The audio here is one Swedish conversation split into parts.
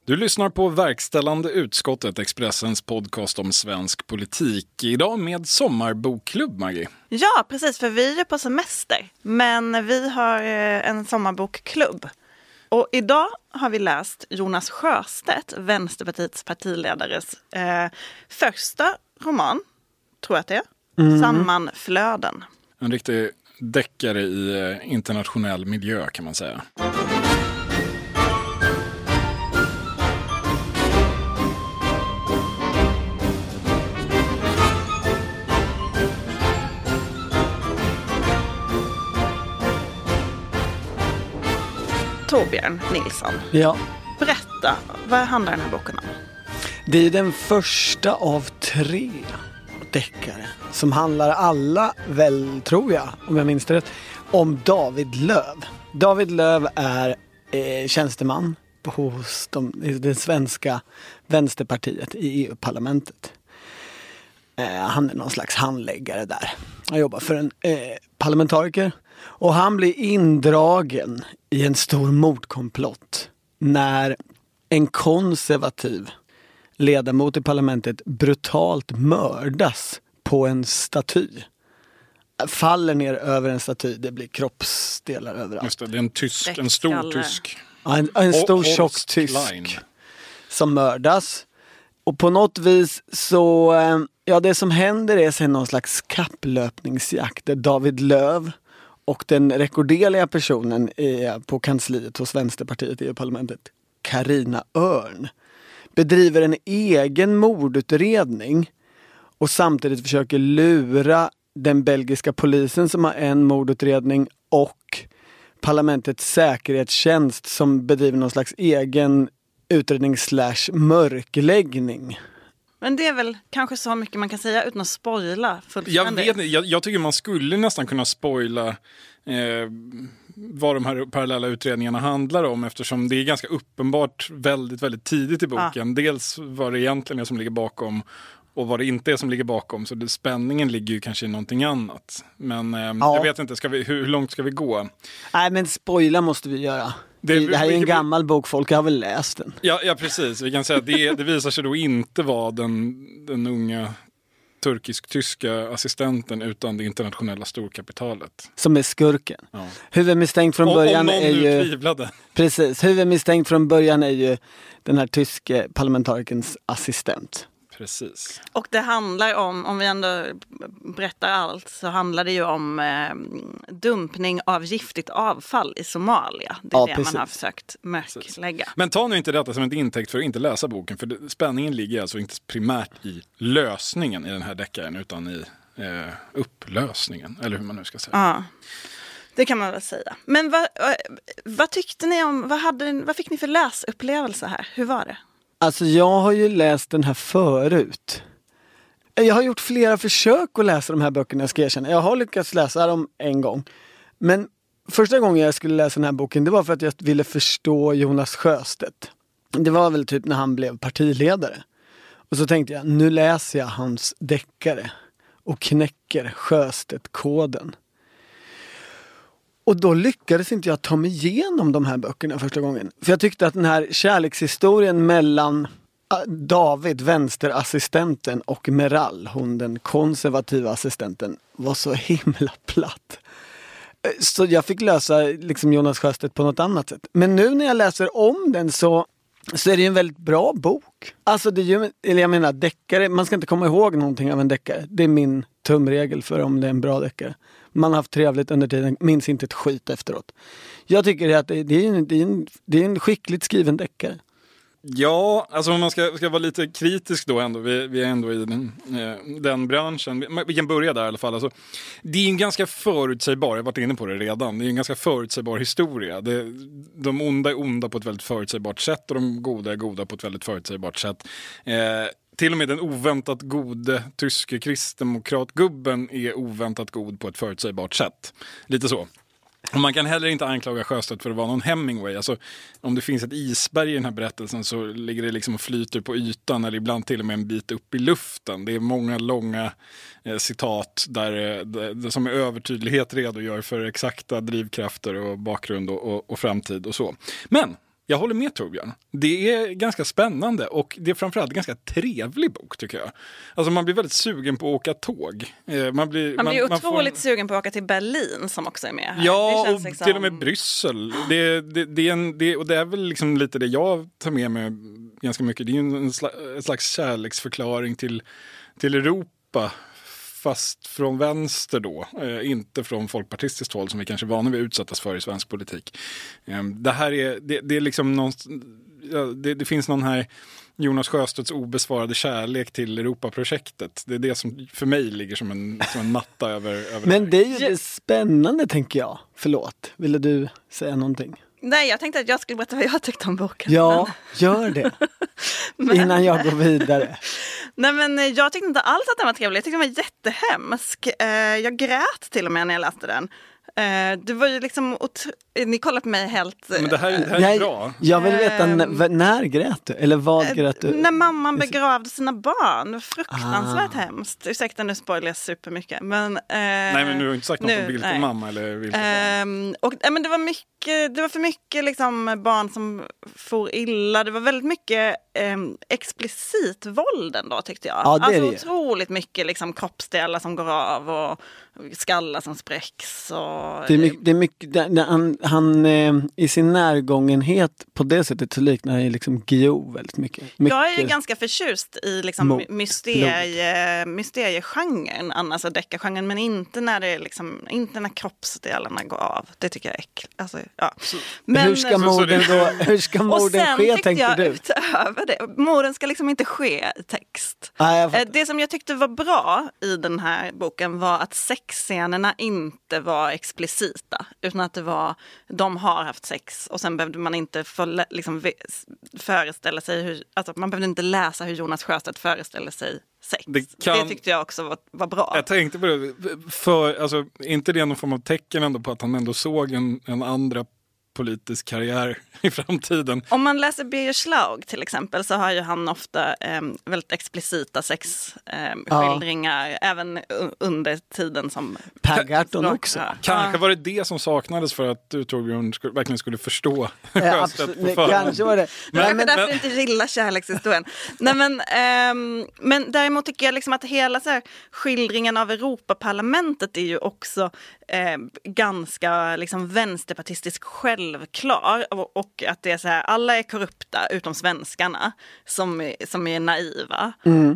Du lyssnar på Verkställande utskottet, Expressens podcast om svensk politik. Idag med sommarbokklubb, Maggie. Ja, precis, för vi är på semester. Men vi har en sommarbokklubb. Och idag har vi läst Jonas Sjöstedt, Vänsterpartiets partiledares första roman, tror jag att det är. Sammanflöden. En riktig deckare i internationell miljö, kan man säga. Torbjörn Nilsson. Ja. Berätta, vad handlar den här boken om? Det är den första av 3 deckare som handlar alla, väl tror jag, om jag minns det rätt, om David Löf. David Löf är tjänsteman hos det svenska vänsterpartiet i EU-parlamentet. Han är någon slags handläggare där. Han jobbar för en parlamentariker. Och han blir indragen i en stor mordkomplott när en konservativ ledamot i parlamentet brutalt mördas på en staty. Faller ner över en staty, det blir kroppsdelar överallt. Just det är en stor tysk. Ja, en stor tjock tysk som mördas. Och på något vis så, det som händer är sen någon slags kapplöpningsjakt där David Löf och den rekorderliga personen på kansliet hos Vänsterpartiet i EU-parlamentet, Carina Örn, bedriver en egen mordutredning och samtidigt försöker lura den belgiska polisen som har en mordutredning och parlamentets säkerhetstjänst som bedriver någon slags egen utredning / mörkläggning. Men det är väl kanske så mycket man kan säga utan att spoila fullständigt. Jag tycker man skulle nästan kunna spoila vad de här parallella utredningarna handlar om, eftersom det är ganska uppenbart väldigt, väldigt tidigt i boken. Dels vad det egentligen är som ligger bakom och vad det inte är som ligger bakom. Så spänningen ligger ju kanske i någonting annat. Men jag vet inte, hur långt ska vi gå? Nej, men spoila måste vi göra. Det här är en gammal bok, folk har väl läst den. Ja, precis. Vi kan säga att det visar sig då inte vara den unga turkisk-tyska assistenten utan det internationella storkapitalet. Som är skurken. Ja. Huvudmisstänkt från början är ju... tvivlade. Precis, huvudmisstänkt från början är ju den här tyske parlamentarikerns assistent. Precis. Och det handlar om vi ändå berättar allt, så handlar det ju om dumpning av giftigt avfall i Somalia. Det är det precis. Man har försökt mörklägga. Men ta nu inte detta som en intäkt för att inte läsa boken, för spänningen ligger alltså inte primärt i lösningen i den här deckaren utan i upplösningen, eller hur man nu ska säga. Ja, det kan man väl säga. Men vad tyckte ni om, vad fick ni för läsupplevelse här? Hur var det? Alltså jag har ju läst den här förut. Jag har gjort flera försök att läsa de här böckerna, jag ska erkänna. Jag har lyckats läsa dem en gång. Men första gången jag skulle läsa den här boken, det var för att jag ville förstå Jonas Sjöstedt. Det var väl typ när han blev partiledare. Och så tänkte jag, nu läser jag hans deckare och knäcker Sjöstedt-koden. Och då lyckades inte jag ta mig igenom de här böckerna första gången. För jag tyckte att den här kärlekshistorien mellan David, vänsterassistenten, och Meral, hon den konservativa assistenten, var så himla platt. Så jag fick lösa liksom Jonas Sjöstedt på något annat sätt. Men nu när jag läser om den så är det ju en väldigt bra bok. Alltså det är ju, eller jag menar deckare, man ska inte komma ihåg någonting av en deckare. Det är min tumregel för om det är en bra deckare. Man har haft trevligt under tiden, minns inte ett skit efteråt. Jag tycker att det är en skickligt skriven deckare. Ja, alltså om man ska vara lite kritisk då ändå, vi är ändå i den branschen. Vi kan börja där i alla fall. Alltså, det är en ganska förutsägbar, jag har varit inne på det redan, det är en ganska förutsägbar historia. De onda är onda på ett väldigt förutsägbart sätt och de goda är goda på ett väldigt förutsägbart sätt. Till och med den oväntat gode tyske kristdemokratgubben är oväntat god på ett förutsägbart sätt. Lite så. Och man kan heller inte anklaga Sjöstedt för att vara någon Hemingway. Alltså, om det finns ett isberg i den här berättelsen så ligger det liksom och flyter på ytan eller ibland till och med en bit upp i luften. Det är många långa citat där som med övertydlighet redogör för exakta drivkrafter och bakgrund och framtid och så. Men Jag håller med Torbjörn. Det är ganska spännande och det är framförallt en ganska trevlig bok tycker jag. Alltså man blir väldigt sugen på att åka tåg. Man blir otroligt sugen på att åka till Berlin som också är med här. Ja, och liksom... till och med Bryssel. Det är väl liksom lite det jag tar med mig ganska mycket. Det är ju en slags kärleksförklaring till Europa. Fast från vänster då, inte från folkpartistiskt håll som vi kanske är vana vid att utsättas för i svensk politik. Det här är liksom någon, det finns någon här Jonas Sjöstedts obesvarade kärlek till Europaprojektet. Det är det som för mig ligger som en matta över Men det är ju det spännande tänker jag. Förlåt, ville du säga någonting? Nej, jag tänkte att jag skulle berätta vad jag tyckte om boken. Ja, gör det. Innan jag går vidare. Nej, men jag tyckte inte alls att den var trevlig. Jag tyckte den var jättehemsk. Jag grät till och med när jag läste den. Det var ju liksom... Ni kollar på mig helt... Men det här är bra. Jag vill veta, när grät du? Eller vad grät du? När mamman begravde sina barn. Fruktansvärt hemskt. Ursäkta, nu spoilar jag supermycket. Men, nej, men nu har du inte sagt något om vilken mamma eller vilken barn. Och, men det var för mycket liksom, barn som for illa. Det var väldigt mycket explicit våld ändå, tyckte jag. Ja, det är det. Otroligt mycket liksom, kroppsdelar som går av och skallar som spräcks. Och, det är mycket... Han i sin närgångenhet på det sättet så liknar han ju liksom Guillou väldigt mycket. Jag är ju ganska förtjust i liksom mysteriegenren, annars deckargenren, men inte när det är liksom, inte när kroppsdelarna går av. Det tycker jag är äckligt. Alltså, ja. Men, hur ska morden ske, tänker du? Utöver det, morden ska liksom inte ske i text. Det som jag tyckte var bra i den här boken var att sexscenerna inte var explicita, utan att det var de har haft sex och sen behövde man inte liksom föreställa sig hur, alltså man behövde inte läsa hur Jonas Sjöstedt föreställer sig sex. Det tyckte jag också var bra. Jag tänkte på det, alltså inte det någon form av tecken ändå på att han ändå såg en andra politisk karriär i framtiden. Om man läser Birger Schlaug till exempel så har ju han ofta väldigt explicita sexskildringar även under tiden som Per Gahrton också. Kanske var det som saknades för att du Torbjörn verkligen skulle förstå Sjöstedt på förhand. Kanske var det. Men därför inte gilla kärlekshistorien. Nej, men däremot tycker jag liksom att hela så här, skildringen av Europaparlamentet är ju också ganska liksom vänsterpartistisk självklar, och att det är så här, alla är korrupta utom svenskarna som är naiva.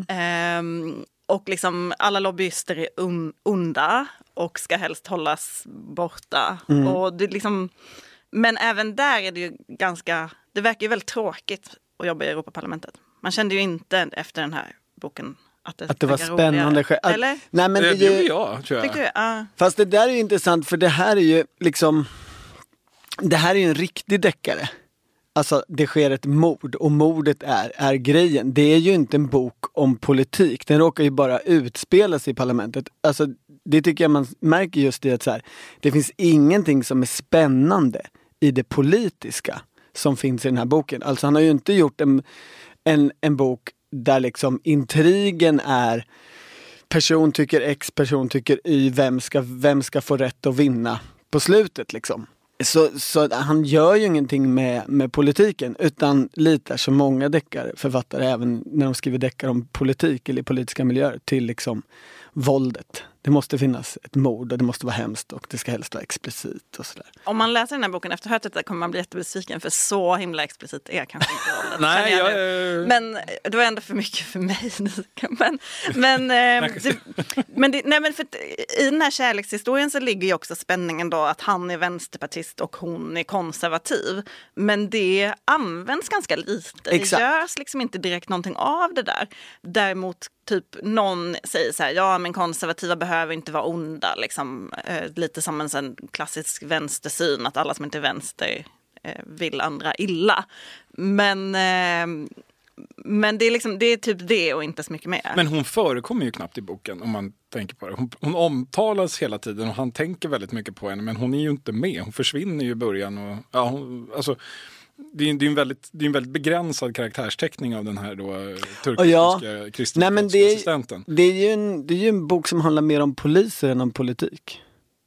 Och liksom alla lobbyister är onda och ska helst hållas borta. Och det liksom, men även där är det ju det verkar ju väldigt tråkigt att jobba i Europaparlamentet. Man kände ju inte efter den här boken att det var spännande. Eller? Nej, men det gjorde jag, tror jag. Fast det där är ju intressant, för det här är ju liksom, det här är ju en riktig deckare. Alltså det sker ett mord och mordet är grejen. Det är ju inte en bok om politik. Den råkar ju bara utspela sig i parlamentet. Alltså det tycker jag man märker just i att så här, det finns ingenting som är spännande i det politiska som finns i den här boken. Alltså han har ju inte gjort en bok där liksom intrigen är person tycker X, person tycker Y, vem ska få rätt att vinna på slutet liksom. Så han gör ju ingenting med politiken, utan litar så många deckarförfattare, även när de skriver deckar om politik eller politiska miljöer, till liksom våldet. Det måste finnas ett mord och det måste vara hemskt och det ska helst vara explicit och sådär. Om man läser den här boken efter hört det kommer man bli jättebesviken, för så himla explicit är kanske inte våldet. Nej, men det var ändå för mycket för mig. Men för i den här kärlekshistorien så ligger ju också spänningen då att han är vänsterpartist och hon är konservativ. Men det används ganska lite. Exakt. Det görs liksom inte direkt någonting av det där. Däremot typ någon säger så här, ja men konservativa behöver inte vara onda, liksom, lite som en sån klassisk vänstersyn att alla som inte är vänster vill andra illa. Men det är liksom, det är typ det och inte så mycket mer. Men hon förekommer ju knappt i boken om man tänker på det. Hon omtalas hela tiden och han tänker väldigt mycket på henne, men hon är ju inte med. Hon försvinner ju i början och alltså det är en väldigt begränsad karaktärsteckning av den här då turkiska kristdemokratiska assistenten. Det är ju en bok som handlar mer om poliser än om politik.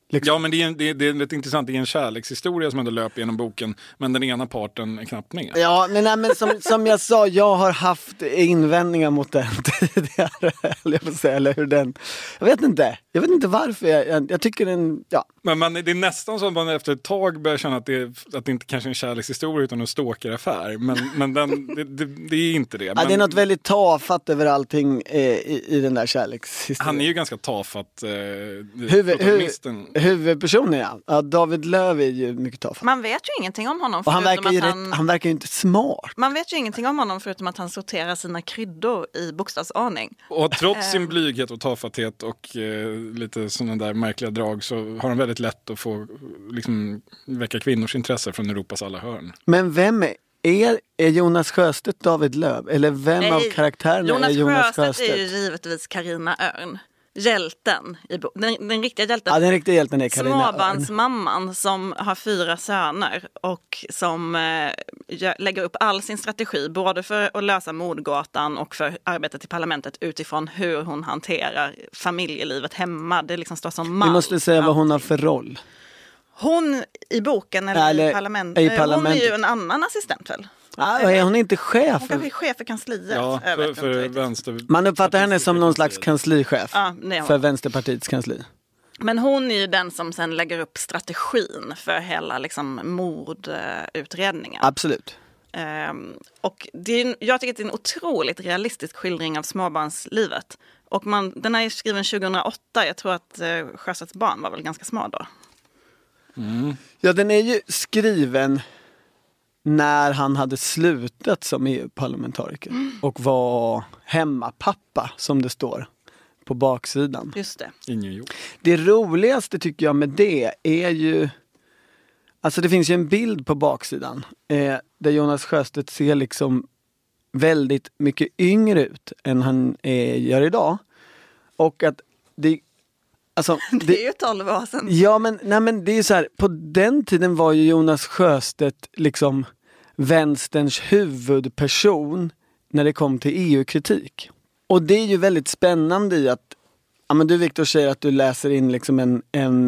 Liksom. Ja, men det är lite intressant. Det är en kärlekshistoria som ändå löper genom boken, men den ena parten är knappt med. Ja, men som jag sa, jag har haft invändningar mot den tidigare, eller hur den... Jag vet inte varför. Jag tycker den... Ja. Men det är nästan så att man efter ett tag börjar känna att det inte kanske är en kärlekshistoria utan en stalkeraffär. Men det är inte det. Ja, det är något väldigt tafatt över allting i den där kärlekshistorien. Han är ju ganska tafatt, protagonisten. Huvudpersonen, ja. David Löv är ju mycket tafatt. Man vet ju ingenting om honom. Och han verkar ju inte smart. Man vet ju ingenting om honom förutom att han sorterar sina kryddor i bokstavsordning. Och trots sin blyghet och tafatthet och lite sådana där märkliga drag så har han väldigt lätt att få liksom, väcka kvinnors intresse från Europas alla hörn. Men vem är Jonas Sjöstedt David Löv? Eller vem av karaktärerna är Jonas Sjöstedt? Är ju givetvis Carina Örn. Hjälten, den riktiga hjälten. Ja, den riktiga hjälten är Carina Örn. Småbarnsmamman som har 4 söner och som lägger upp all sin strategi både för att lösa mordgåtan och för arbetet i parlamentet utifrån hur hon hanterar familjelivet hemma. Det liksom står som mall. Vi måste säga vad hon har för roll. Hon i boken eller i parlamentet. Hon är ju en annan assistent väl? Är hon inte chef? Hon kanske är chef för kansliet. Ja, för vänster. Man uppfattar henne som någon slags kanslichef för Vänsterpartiets kansli. Men hon är ju den som sen lägger upp strategin för hela liksom, mordutredningen. Absolut. Och jag tycker att det är en otroligt realistisk skildring av småbarnslivet. Och den är skriven 2008. Jag tror att Sjöstedts barn var väl ganska små då. Mm. Ja, den är ju skriven när han hade slutat som EU-parlamentariker och var hemmapappa, som det står på baksidan. Just det. I New York. Det roligaste tycker jag med det är ju, alltså det finns ju en bild på baksidan där Jonas Sjöstedt ser liksom väldigt mycket yngre ut än han gör idag. Och att det det är ju 12 år sedan. Ja, men det är så här, på den tiden var ju Jonas Sjöstedt liksom vänsterns huvudperson när det kom till EU-kritik. Och det är ju väldigt spännande i att, ja men du Victor säger att du läser in liksom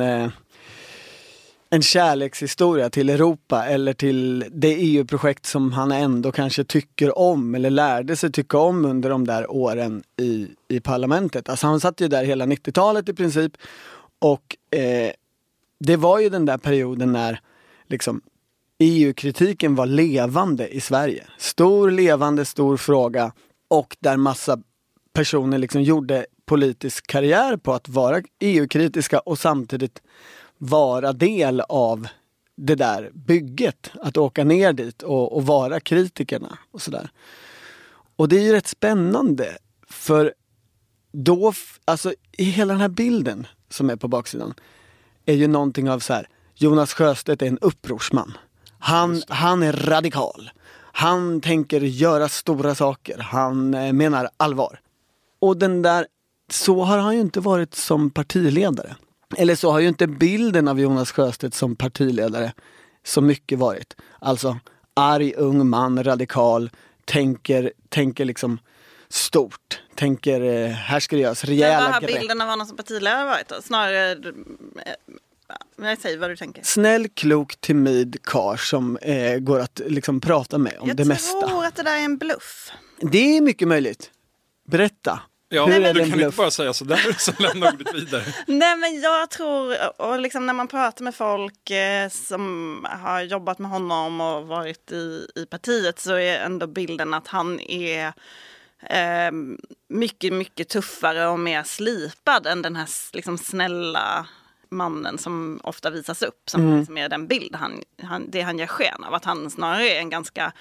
en kärlekshistoria till Europa eller till det EU-projekt som han ändå kanske tycker om eller lärde sig tycka om under de där åren i parlamentet. Alltså han satt ju där hela 90-talet i princip och det var ju den där perioden när liksom EU-kritiken var levande i Sverige. Stor fråga och där massa personer liksom gjorde politisk karriär på att vara EU-kritiska och samtidigt vara del av det där bygget. Att åka ner dit och vara kritikerna och sådär. Och det är ju rätt spännande för då, alltså i hela den här bilden som är på baksidan är ju någonting av så här, Jonas Sjöstedt är en upprorsman. Han är radikal. Han tänker göra stora saker. Han menar allvar. Och den där, så har han ju inte varit som partiledare. Eller så har ju inte bilden av Jonas Sjöstedt som partiledare så mycket varit. Alltså, arg, ung man, radikal, tänker liksom stort. Tänker, här ska det göras rejäla grepp. Vad har bilden av honom som partiledare varit då? Snarare, jag säger vad du tänker. Snäll, klok, timid karl som går att liksom prata med om det mesta. Jag tror att det där är en bluff. Det är mycket möjligt. Berätta. Ja, du kan inte bara säga sådär så lämna ordet vidare. Nej, men jag tror, och liksom när man pratar med folk som har jobbat med honom och varit i partiet så är ändå bilden att han är mycket, mycket tuffare och mer slipad än den här liksom snälla mannen som ofta visas upp. Som liksom är den bild det han ger sken av. Att han snarare är en ganska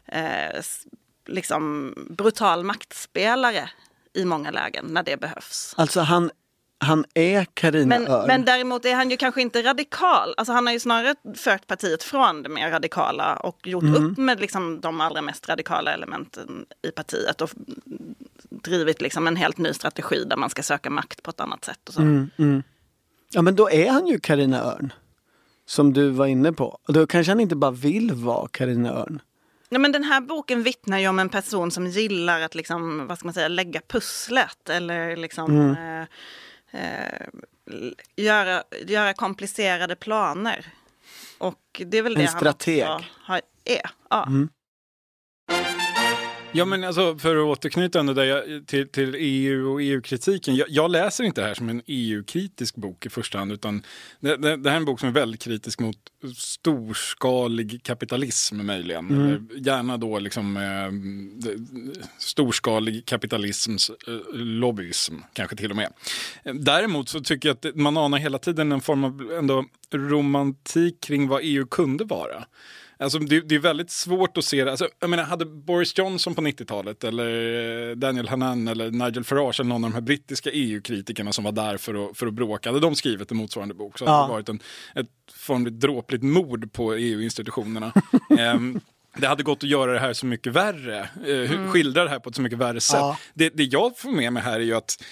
liksom brutal maktspelare i många lägen när det behövs. Alltså han är Carina Örn. Men däremot är han ju kanske inte radikal. Alltså han har ju snarare fört partiet från det mer radikala och gjort upp med liksom de allra mest radikala elementen i partiet och drivit liksom en helt ny strategi där man ska söka makt på ett annat sätt. Och så. Ja, men då är han ju Carina Örn som du var inne på. Och då kanske han inte bara vill vara Carina Örn. Ja, men den här boken vittnar ju om en person som gillar att liksom, vad ska man säga, lägga pusslet eller liksom göra komplicerade planer. Och det är väl det en strateg. han är. Ja. Ja, men alltså, för att återknyta ändå till EU och EU-kritiken. Jag läser inte det här som en EU-kritisk bok i första hand, utan det här är en bok som är väldigt kritisk mot storskalig kapitalism möjligen. Eller gärna då liksom storskalig kapitalisms lobbyism kanske till och med. Däremot så tycker jag att man anar hela tiden en form av ändå romantik kring vad EU kunde vara. Alltså det är väldigt svårt att se det. Alltså, jag menar, hade Boris Johnson på 90-talet eller Daniel Hannan eller Nigel Farage eller någon av de här brittiska EU-kritikerna som var där för att bråka, hade de skrivit en motsvarande bok så hade det varit ett formligt dråpligt mord på EU-institutionerna. Det hade gått att göra det här så mycket värre. Skildra det här på ett så mycket värre sätt. Det jag får med mig här är ju att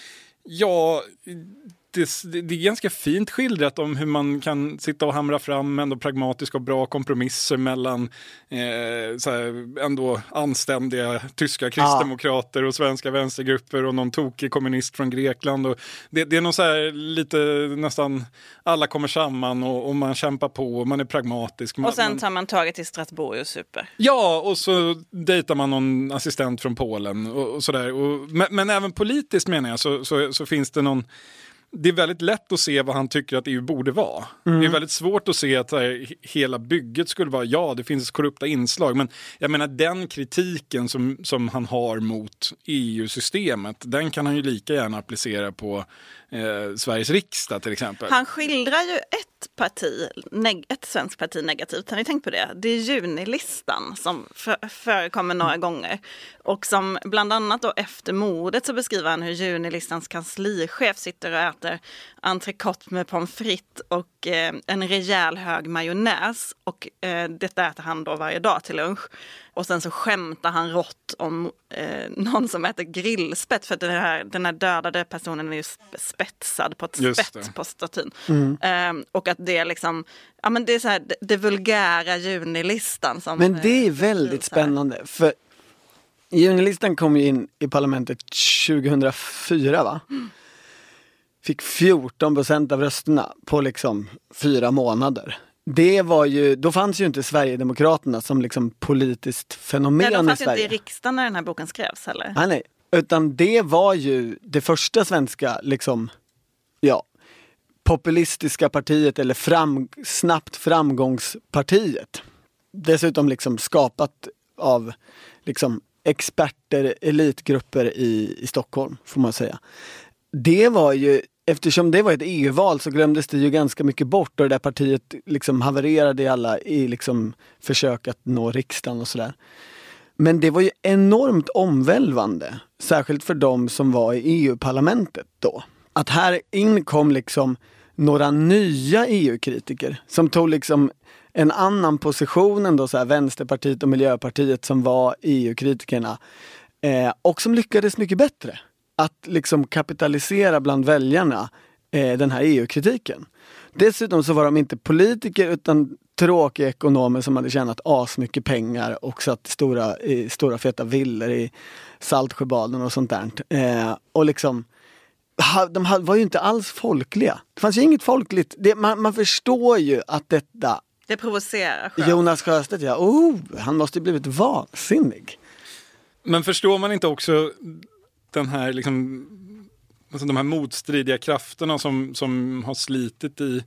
det är ganska fint skildrat om hur man kan sitta och hamra fram ändå pragmatiska och bra kompromisser mellan så här, ändå anständiga tyska kristdemokrater och svenska vänstergrupper och någon tokig kommunist från Grekland. Och det är nog så här lite nästan alla kommer samman och man kämpar på och man är pragmatisk. Och sen tar man taget till Strasbourg och super. Ja, och så dejtar man någon assistent från Polen och sådär. Men även politiskt menar jag så finns det någon... Det är väldigt lätt att se vad han tycker att EU borde vara. Det är väldigt svårt att se att hela bygget skulle vara, det finns korrupta inslag. Men jag menar den kritiken som han har mot EU-systemet, den kan han ju lika gärna applicera på Sveriges riksdag till exempel. Han skildrar ju ett svenskt parti negativt. Har ni tänkt på det? Det är Junilistan som förekommer några gånger. Och som bland annat då efter mordet så beskriver han hur Junilistans kanslichef sitter och äter entrecote med pommes frites och en rejäl hög majonnäs. Och detta äter han då varje dag till lunch. Och sen så skämtar han rått om någon som äter grillspett. För den här dödade personen är ju spetsad på ett spett på statyn. Och att det är liksom, ja men det är så här, det vulgära Junilistan. Som, men det är väldigt spännande. För Junilistan kom ju in i parlamentet 2004 va? Fick 14% av rösterna på liksom 4 månader. Det var ju, då fanns ju inte Sverigedemokraterna som liksom politiskt fenomen i Sverige. De fanns ju inte i riksdagen när den här boken skrevs heller. Nej, utan det var ju det första svenska liksom, populistiska partiet eller snabbt framgångspartiet. Dessutom liksom skapat av liksom experter, elitgrupper i Stockholm får man säga. Det var ju, eftersom det var ett EU-val så glömdes det ju ganska mycket bort och det där partiet liksom havererade i liksom försök att nå riksdagen och sådär. Men det var ju enormt omvälvande, särskilt för de som var i EU-parlamentet då. Att här in kom liksom några nya EU-kritiker som tog liksom en annan position än då så här Vänsterpartiet och Miljöpartiet som var EU-kritikerna och som lyckades mycket bättre att liksom kapitalisera bland väljarna den här EU-kritiken. Dessutom så var de inte politiker utan tråkiga ekonomer som hade tjänat asmycket pengar och satt i stora feta villor i Saltsjöbaden och sånt där. Och liksom de var ju inte alls folkliga. Det fanns ju inget folkligt. Man förstår ju att det provocerar Jonas Sjöstedt, han måste ju blivit vansinnig. Men förstår man inte också den här liksom, alltså de här motstridiga krafterna som har slitit i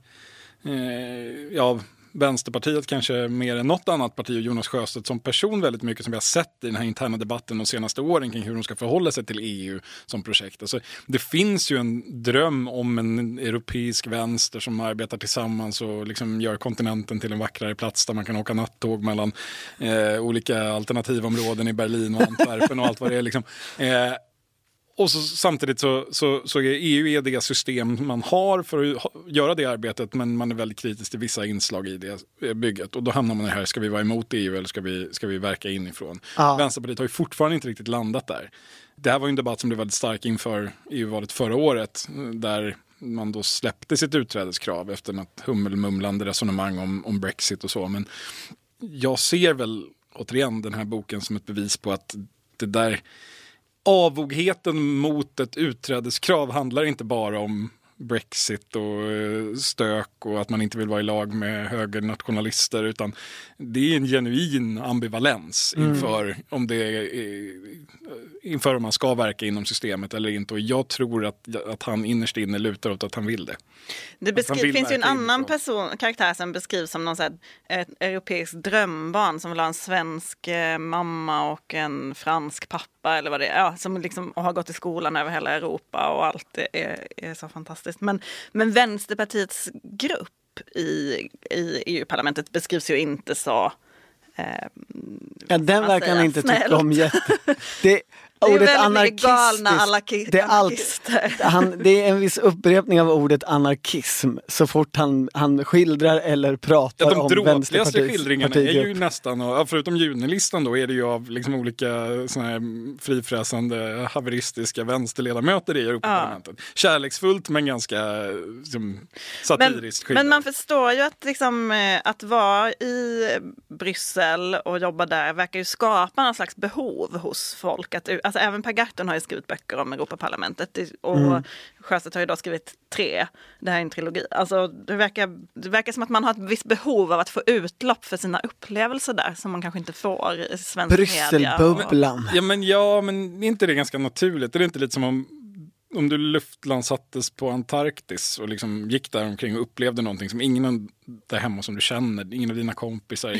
Vänsterpartiet kanske mer än något annat parti och Jonas Sjöstedt som person väldigt mycket som vi har sett i den här interna debatten de senaste åren kring hur de ska förhålla sig till EU som projekt. Alltså, det finns ju en dröm om en europeisk vänster som arbetar tillsammans och liksom gör kontinenten till en vackrare plats där man kan åka nattåg mellan olika alternativområden i Berlin och Antwerpen och allt vad det är liksom. Och så, samtidigt så är EU det system man har för att göra det arbetet, men man är väldigt kritisk till vissa inslag i det bygget. Och då hamnar man här, ska vi vara emot EU eller ska vi verka inifrån? Ja. Vänsterpartiet har ju fortfarande inte riktigt landat där. Det här var ju en debatt som blev väldigt stark inför EU-valet förra året, där man då släppte sitt utträdeskrav efter något hummelmumlande resonemang om Brexit och så. Men jag ser väl återigen den här boken som ett bevis på att det där avogheten mot ett utträdeskrav handlar inte bara om Brexit och stök och att man inte vill vara i lag med högernationalister, utan det är en genuin ambivalens inför inför om man ska verka inom systemet eller inte, och jag tror att han innerst inne lutar åt att han vill det. Det finns ju en annan karaktär som beskrivs som någon ett europeiskt drömbarn som vill ha en svensk mamma och en fransk pappa eller vad det är. Ja, som liksom har gått i skolan över hela Europa och allt är så fantastiskt. Men Vänsterpartiets grupp i EU-parlamentet beskrivs ju inte så... den verkar han inte tycka om det är väldigt galna anarkister. Det är en viss upprepning av ordet anarkism så fort han skildrar eller pratar om Vänsterpartiets de dråpligaste skildringarna är ju nästan, förutom Junilistan då, är det ju av liksom olika såna här frifräsande haveristiska vänsterledamöter i Europaparlamentet. Ja. Kärleksfullt men ganska satiriskt skildrat. Men man förstår ju att, liksom, att vara i Bryssel och jobba där verkar ju skapa någon slags behov hos folk. Alltså även Per Gahrton har ju skrivit böcker om Europaparlamentet och Sjöstedt har ju då skrivit 3. Det här är en trilogi. Alltså det verkar som att man har ett visst behov av att få utlopp för sina upplevelser där som man kanske inte får i svensk media. Brysselbubblan. Men är inte det ganska naturligt? Är det inte lite som om du luftlandsattes på Antarktis och liksom gick där omkring och upplevde någonting som ingen där hemma som du känner, ingen av dina kompisar,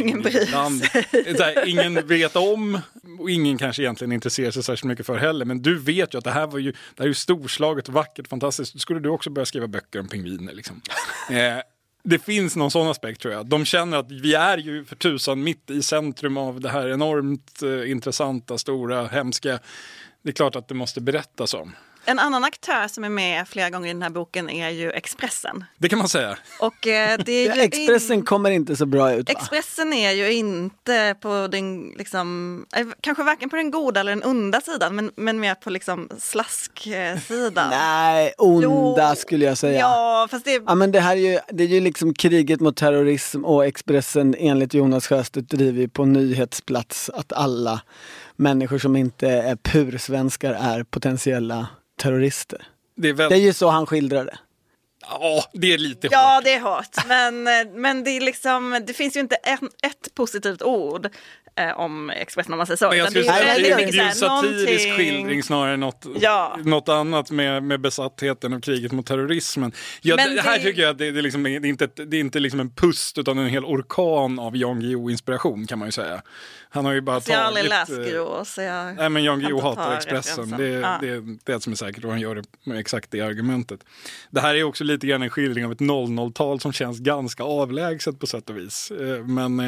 ingen vet om och ingen kanske egentligen intresserar sig särskilt mycket för heller, men du vet ju att det här är ju storslaget, vackert, fantastiskt. Då skulle du också börja skriva böcker om pingviner liksom. Det finns någon sån aspekt tror jag. De känner att vi är ju för tusan mitt i centrum av det här enormt intressanta, stora, hemska. Det är klart att det måste berättas om. En annan aktör som är med flera gånger i den här boken är ju Expressen. Det kan man säga. Och det är ju Expressen kommer inte så bra ut, va? Expressen är ju inte på den, liksom, kanske varken på den goda eller den onda sidan, men mer på liksom slasksidan. Nej, onda skulle jag säga. Ja, fast men det är ju liksom kriget mot terrorism, och Expressen enligt Jonas Sjöstedt driver på nyhetsplats att alla människor som inte är pursvenskar är potentiella terrorister. Det är ju så han skildrar det. Ja, det är lite hårt. Ja, det är hårt. Men det är liksom, det finns ju inte ett positivt ord om Expressen om man säger så. Men jag skulle säga att det är en satirisk skildring snarare än något annat med besattheten av kriget mot terrorismen. Ja, det här tycker jag att det är inte liksom en pust utan en hel orkan av Jan Guillou-inspiration kan man ju säga. Han har ju bara jag har aldrig läst Guillou, så jag... Nej, men Jan Guillou hatar Expressen. Det är det som är säkert, och han gör det med exakt det argumentet. Det här är också lite grann en skildring av ett 00-tal som känns ganska avlägset på sätt och vis. Men...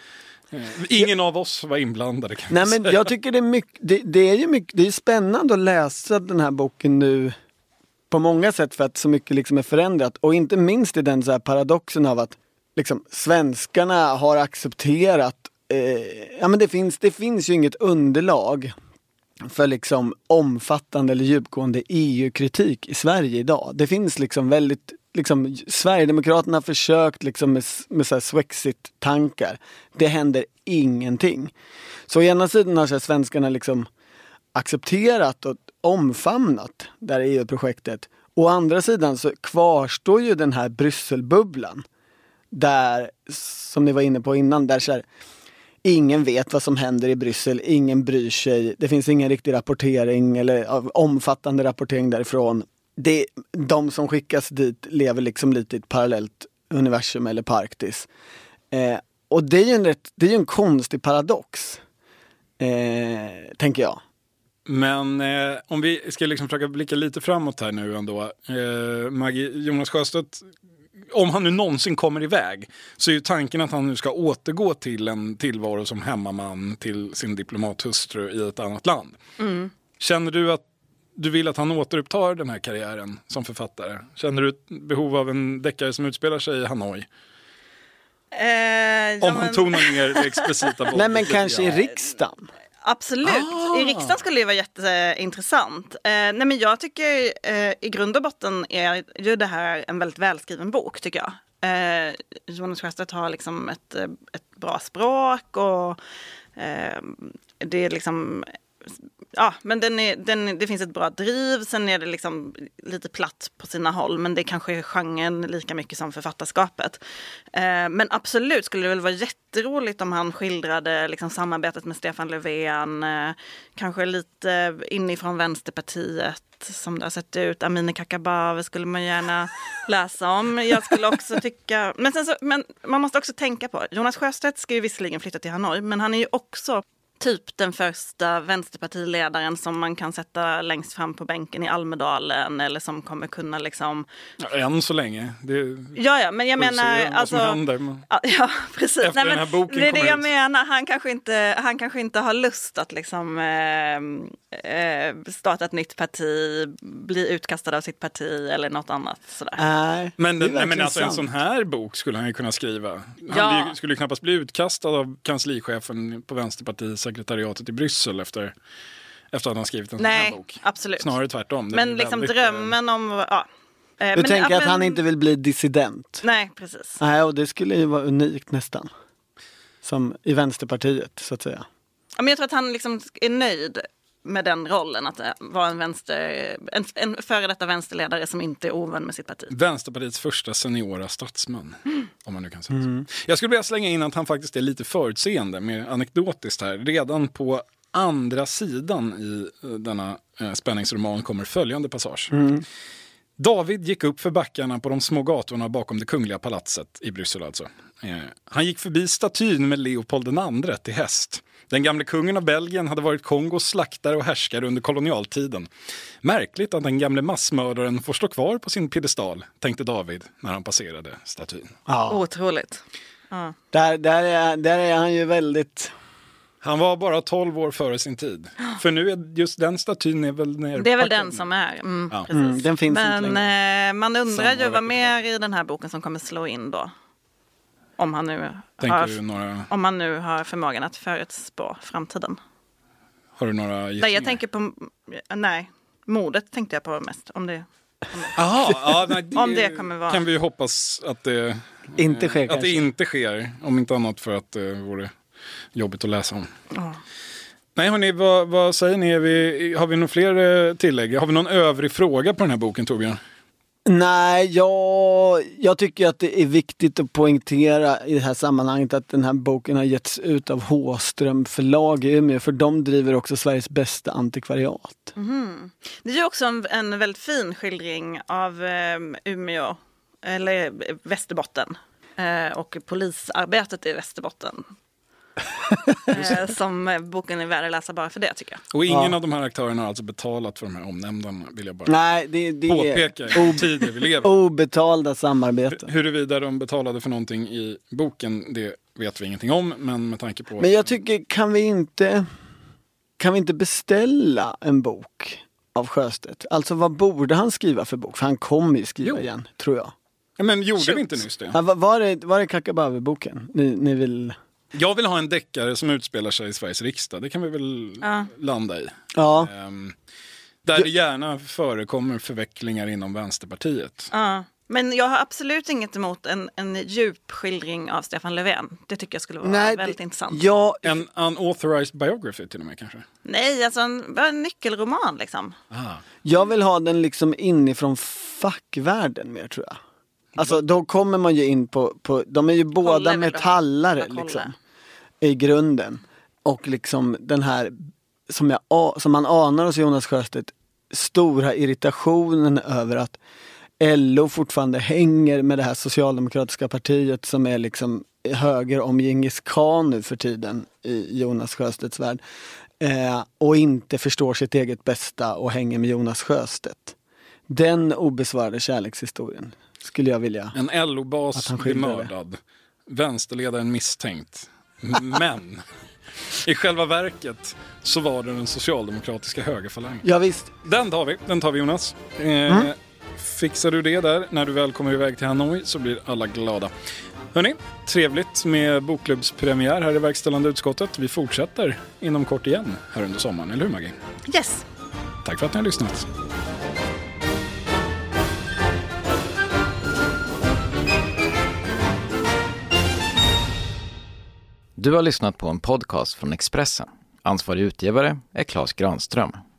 ingen av oss var inblandade. Nej, men jag tycker det är spännande att läsa den här boken nu på många sätt för att så mycket liksom är förändrat, och inte minst i den så här paradoxen av att liksom svenskarna har accepterat men det finns ju inget underlag för liksom omfattande eller djupgående EU-kritik i Sverige idag. Det finns liksom väldigt Sverigedemokraterna har försökt liksom med så här Swexit-tankar. Det händer ingenting. Så å ena sidan har så här svenskarna liksom accepterat och omfamnat det här EU-projektet. Å andra sidan så kvarstår ju den här Brysselbubblan där, som ni var inne på innan, där så här, ingen vet vad som händer i Bryssel, ingen bryr sig, det finns ingen riktig rapportering eller omfattande rapportering därifrån. De som skickas dit lever liksom lite i ett parallellt universum eller på Arktis. Och det är ju en konstig paradox, tänker jag. Men om vi ska liksom försöka blicka lite framåt här nu ändå. Jonas Sjöstedt, om han nu någonsin kommer iväg, så är ju tanken att han nu ska återgå till en tillvaro som hemmaman till sin diplomathustru i ett annat land. Mm. Känner du att du vill att han återupptar den här karriären som författare? Känner du ett behov av en deckare som utspelar sig i Hanoi? Om han tonar ner det explicita våldet. Nej, men kanske i riksdagen. Absolut. I riksdagen skulle det vara jätteintressant. Nej, men jag tycker i grund och botten är ju det här en väldigt välskriven bok, tycker jag. Jonas Sjöstedt har liksom ett bra språk, och det är liksom Ja, men det finns ett bra driv. Sen är det liksom lite platt på sina håll. Men det kanske är genren lika mycket som författarskapet. Men absolut skulle det väl vara jätteroligt om han skildrade liksom samarbetet med Stefan Löfven. Kanske lite inifrån Vänsterpartiet som det har sett ut. Amineh Kakabaveh skulle man gärna läsa om. Jag skulle också tycka... Men man måste också tänka på... Jonas Sjöstedt ska ju visserligen flytta till Hanoi. Men han är ju också... typ den första vänsterpartiledaren som man kan sätta längst fram på bänken i Almedalen eller som kommer kunna liksom... Ja, än så länge. Ja, men jag menar... Alltså, händer, men... Ja, precis. Efter den här boken det är det jag ut. menar. Han kanske inte har lust att liksom starta ett nytt parti, bli utkastad av sitt parti eller något annat sådär. Men alltså en sån här bok skulle han ju kunna skriva. Han skulle ju knappast bli utkastad av kanslichefen på Vänsterpartiets sekretariatet i Bryssel efter att han skrivit en sån här bok. Absolut. Snarare tvärtom. Men liksom drömmen om... Ja. Du tänker att han inte vill bli dissident? Nej, precis. Nej, och det skulle ju vara unikt nästan. Som i Vänsterpartiet, så att säga. Men jag tror att han liksom är nöjd med den rollen. Att vara en före detta vänsterledare som inte är ovän med sitt parti. Vänsterpartiets första seniora statsman. Om man nu kan säga så. Jag skulle vilja slänga in att han faktiskt är lite förutseende, mer anekdotiskt här. Redan på andra sidan i denna spänningsroman kommer följande passage. David gick upp för backarna på de små gatorna bakom det kungliga palatset i Bryssel alltså. Han gick förbi statyn med Leopold II till häst. Den gamle kungen av Belgien hade varit Kongos slaktare och härskare under kolonialtiden. Märkligt att den gamle massmördaren får stå kvar på sin piedestal, tänkte David när han passerade statyn. Ja. Otroligt. Ja. Där är han ju väldigt... Han var bara 12 år före sin tid. För nu är just den statyn är väl nerpackad. Det är väl den som är. Precis. Den finns men inte längre. Man undrar ju vad mer i den här boken som kommer slå in då. Om han nu har förmågan att förutspå framtiden. Har du några gissningar? Nej, jag tänker på... Nej, mordet tänkte jag på mest. Om det kommer vara... kan vi ju hoppas att det inte sker. Att det inte sker. Om inte annat för att det vore jobbigt att läsa om. Nej, hörni, vad säger ni? Har vi några fler tillägg? Har vi någon övrig fråga på den här boken, Torbjörn? Nej, jag tycker att det är viktigt att poängtera i det här sammanhanget att den här boken har getts ut av Håström förlag i Umeå, för de driver också Sveriges bästa antikvariat. Det är ju också en väldigt fin skildring av Umeå, eller Västerbotten, och polisarbetet i Västerbotten. Som boken är värd att läsa bara för det, tycker jag. Och ingen av de här aktörerna har alltså betalat för de här omnämnderna, vill jag bara påpeka. Tider vi lever. Obetalda samarbeten. Huruvida de betalade för någonting i boken, det vet vi ingenting om, men med tanke på... Men jag tycker, kan vi inte beställa en bok av Sjöstedt? Alltså, vad borde han skriva för bok? För han kommer ju skriva igen, tror jag. Ja, men gjorde vi inte nyss det? Ja, var det Kakabaveh-boken ni vill... Jag vill ha en deckare som utspelar sig i Sveriges riksdag. Det kan vi väl landa i. Ja. Där det gärna förekommer förvecklingar inom Vänsterpartiet. Ja. Men jag har absolut inget emot en djup skildring av Stefan Löfven. Det tycker jag skulle vara väldigt intressant. Ja. En unauthorized biography till och med kanske? Nej, alltså en nyckelroman liksom. Jag vill ha den liksom inifrån fackvärlden mer, tror jag. Alltså då kommer man ju in på de är ju båda metallare liksom, i grunden. Och liksom den här som man anar hos Jonas Sjöstedt, stora irritationen över att LO fortfarande hänger med det här socialdemokratiska partiet som är liksom höger om Genghis Khan nu för tiden i Jonas Sjöstedts värld. Och inte förstår sitt eget bästa och hänger med Jonas Sjöstedt. Den obesvarade kärlekshistorien skulle jag vilja. En LO-bas blir mördad. Vänsterledaren misstänkt. Men i själva verket så var det den socialdemokratiska högerfalangen. Ja, visst. Den tar vi Jonas. Fixar du det där när du väl kommer iväg till Hanoi så blir alla glada. Hörrni, trevligt med bokklubbspremiär här i verkställande utskottet. Vi fortsätter inom kort igen här under sommaren, eller hur Maggie? Yes. Tack för att ni har lyssnat. Du har lyssnat på en podcast från Expressen. Ansvarig utgivare är Claes Granström.